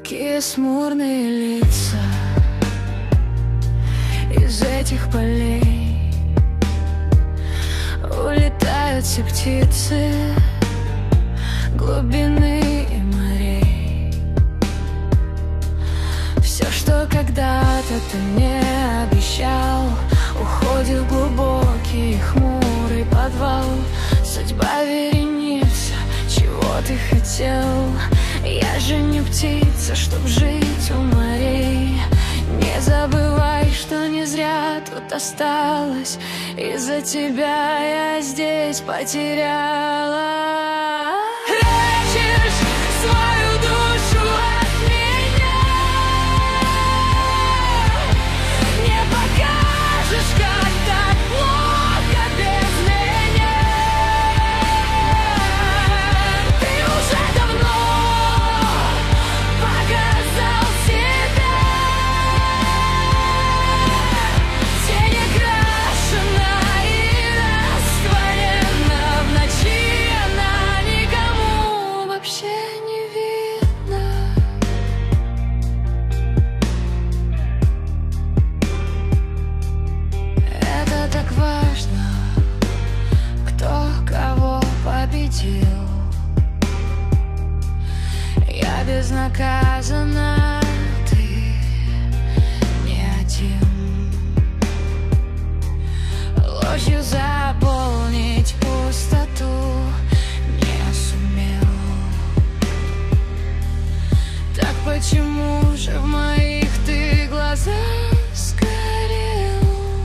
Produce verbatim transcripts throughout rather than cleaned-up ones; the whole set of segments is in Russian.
Какие смурные лица из этих полей. Улетают все птицы глубины и морей. Все, что когда-то ты мне обещал, уходит в глубокий хмурый подвал. Судьба вереница, чего ты хотел? Я же не птица, чтоб жить у морей. Не забывай, что не зря тут осталась. Из-за тебя я здесь потеряла. Прячешь свою душу от меня, не покажешь, как так плохо без меня. Ты уже давно показал себя. Тень окрашена и растворена в ночи, она никому вообще не видна. Это так важно, кто кого победил. Я безнаказанна, ты не один. Ложью заполнить пустоту не сумел. Так почему же в моих ты глазах сгорел?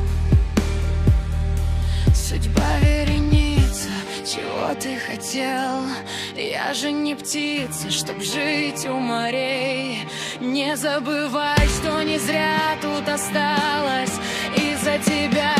Судьба вереница, чего ты хотел? Я же не птица, чтоб жить у морей. Не забывай, что не зря тут осталась. Из-за тебя